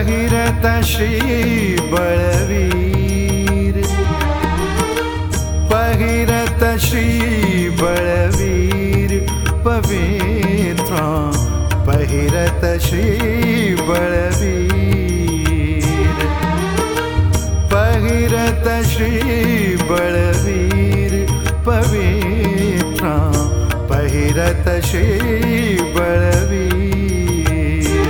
पहिरत श्री बलवीर, पहिरत श्री बलवीर पवित्र, पहिरत श्री बलवीर, पहिरत श्री बलवीर पवित्र, पहिरत श्री बलवीर।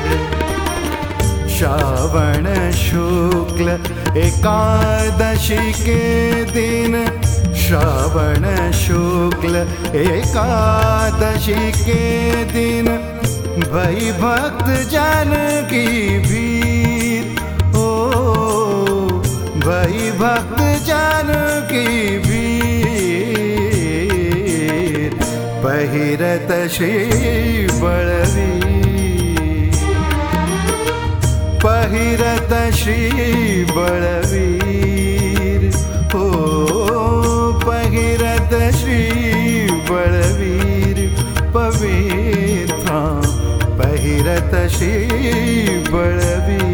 श्रावण शुक्ल एकादशी के दिन, श्रावण शुक्ल एकादशी के दिन, भई भक्त जन की भीड़, ओ भई भक्त जन की भीड़, पहिरत श्री बलवीर, पहिरत श्री बलवीर, हो पहिरत श्री बलवीर पवित्र, पहिरत श्री बलवीर।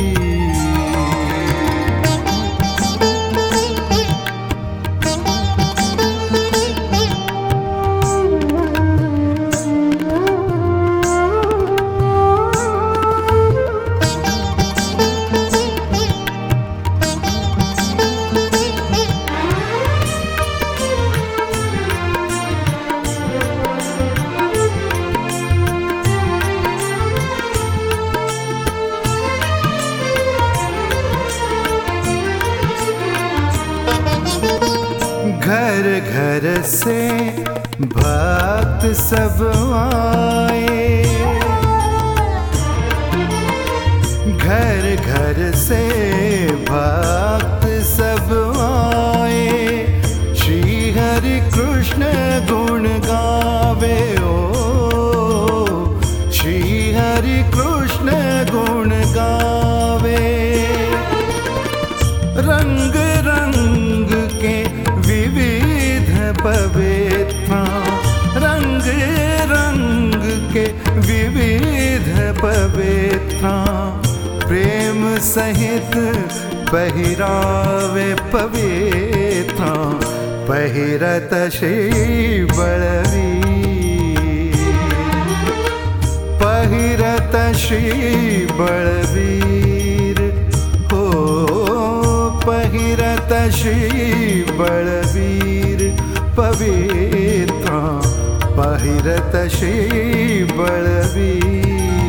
घर घर से भक्त सब आए, घर घर से भक्त सब आए, श्री हरि कृष्ण गुण गावे, ओ श्री हरि कृष्ण गुण गावे। रंग रंग के विविध पवित्र, रंग रंग के विविध पवित्र, प्रेम सहित पहिरावे पवित्र, पहिरत श्री बलवीर, पहिरत श्री बलवीर, हो पहिरत श्री बलवीर पवित्र, पहिरत श्री बलवीर।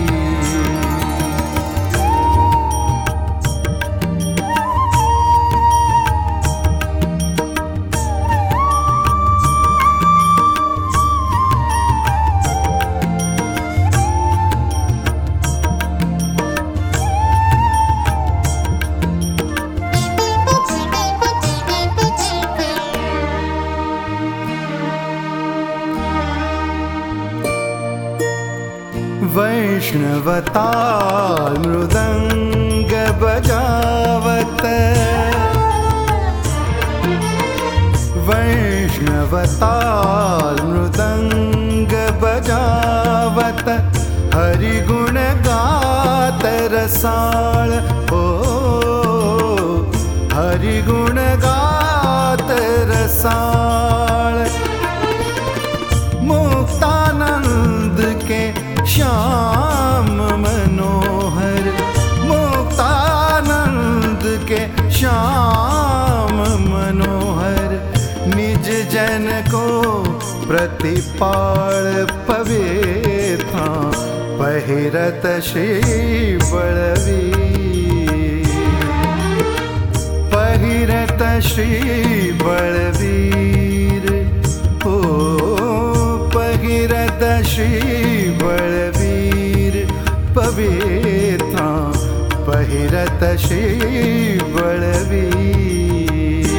वैष्णवताल मृदंग बजावत, वैष्णवताल मृदंग बजावत, हरि गुण गात रसाल, हो हरि गुण गात रसाल। मुक्तानंद के श्याम मनोहर, मुक्तानंद के श्याम मनोहर, निज जन को प्रतिपाल पवित्र, पहिरत श्री बलवीर, पहिरत श्री बलवीर, हो पहिरत श्री बलवीर पवित्र, पहिरत श्री बलवीर।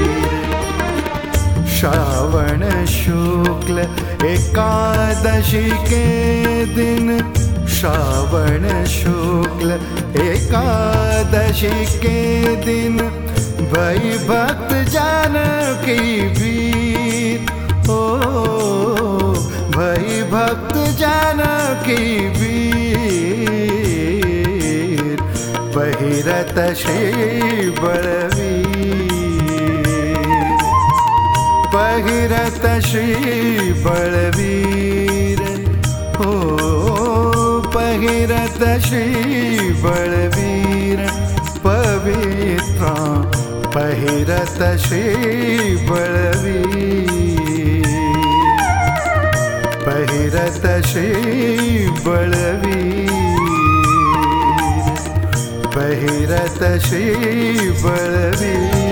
श्रावण शुक्ल एकादशी के दिन, श्रावण शुक्ल एकादशी के दिन, भई भक्त जन की भीड़, ओ भई भक्त जन की भीड़, पहिरत श्री बलवीर, पहिरत श्री बलवीर, हो पहिरत श्री बलवीर, पवित्र पहिरत श्री बलवीर, पहिरत श्री बलवीर, पहिरत श्री बलवीर।